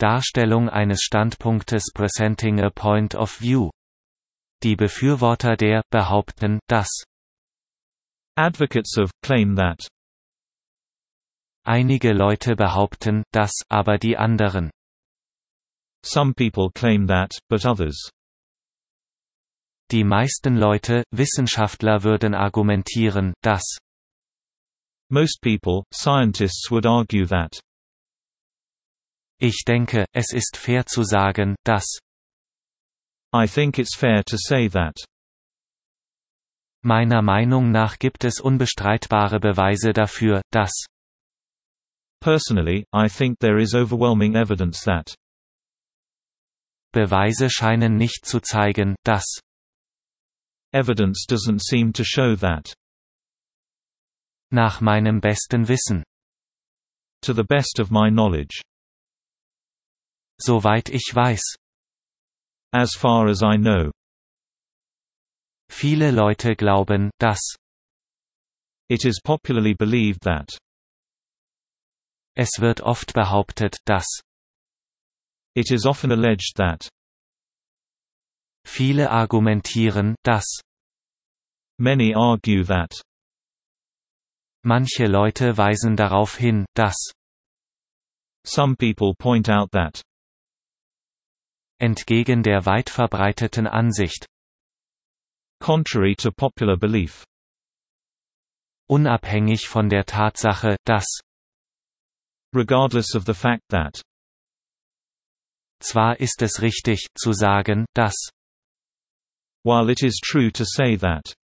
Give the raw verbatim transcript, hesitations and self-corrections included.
Darstellung eines Standpunktes presenting a point of view. Die Befürworter der behaupten, dass. Advocates of claim that. Einige Leute behaupten, dass, aber die anderen. Some people claim that, but others. Die meisten Leute, Wissenschaftler würden argumentieren, dass. Most people, scientists would argue that. Ich denke, es ist fair zu sagen, dass. I think it's fair to say that. Meiner Meinung nach gibt es unbestreitbare Beweise dafür, dass. Personally, I think there is overwhelming evidence that. Beweise scheinen nicht zu zeigen, dass. Evidence doesn't seem to show that. Nach meinem besten Wissen. To the best of my knowledge. Soweit ich weiß. As far as I know. Viele Leute glauben, dass. It is popularly believed that. Es wird oft behauptet, dass. It is often alleged that. Viele argumentieren, dass. Many argue that. Manche Leute weisen darauf hin, dass. Some people point out that. Entgegen der weit verbreiteten Ansicht. Contrary to popular belief. Unabhängig von der Tatsache, dass. Regardless of the fact that. Zwar ist es richtig, zu sagen, dass. While it is true to say that.